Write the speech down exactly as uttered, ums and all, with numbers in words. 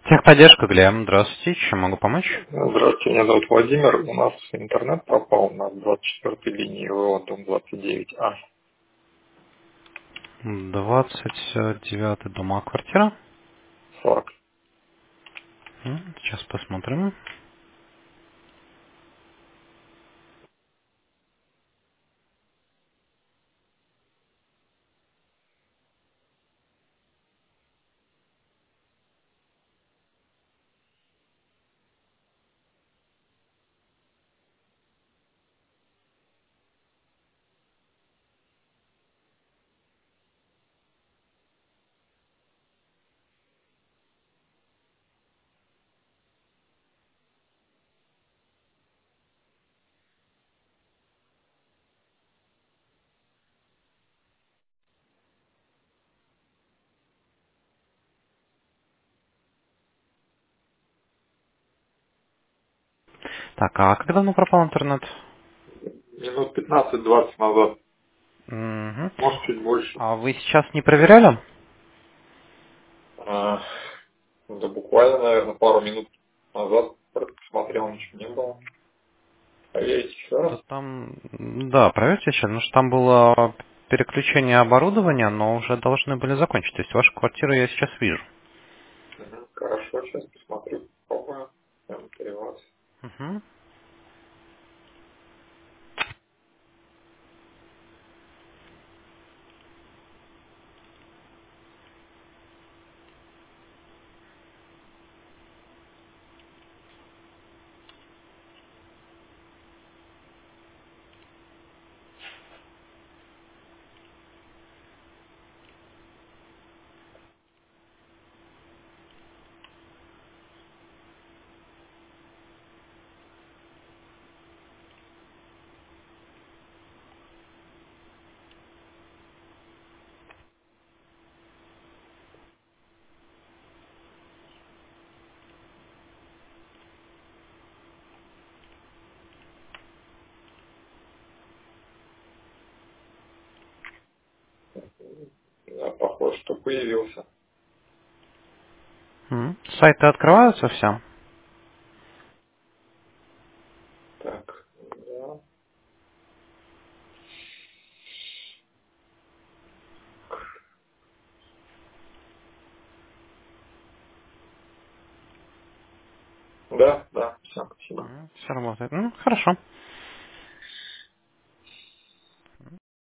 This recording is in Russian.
Техподдержка, Глеб. Здравствуйте. Чем могу помочь? Здравствуйте, меня зовут Владимир. У нас интернет пропал на двадцать четвёртой линии ВО, дом двадцать девять А. двадцать девятый дома, квартира. сорок. М, Сейчас посмотрим. Так, а когда давно пропал интернет? Минут пятнадцать-двадцать назад. Мгм. Может, чуть больше. А вы сейчас не проверяли? А, да буквально, наверное, пару минут назад посмотрел, ничего не было. Проверить еще Да раз. там, да, проверьте сейчас, потому что там было переключение оборудования, но уже должны были закончить. То есть вашу квартиру я сейчас вижу. Мгм. Хорошо, сейчас посмотрю. Попробую. Прям перевод. Мгм. Да, похоже, что появился. М. Сайты открываются все? Так, да. Да, да, все, спасибо. Все работает. Ну, хорошо.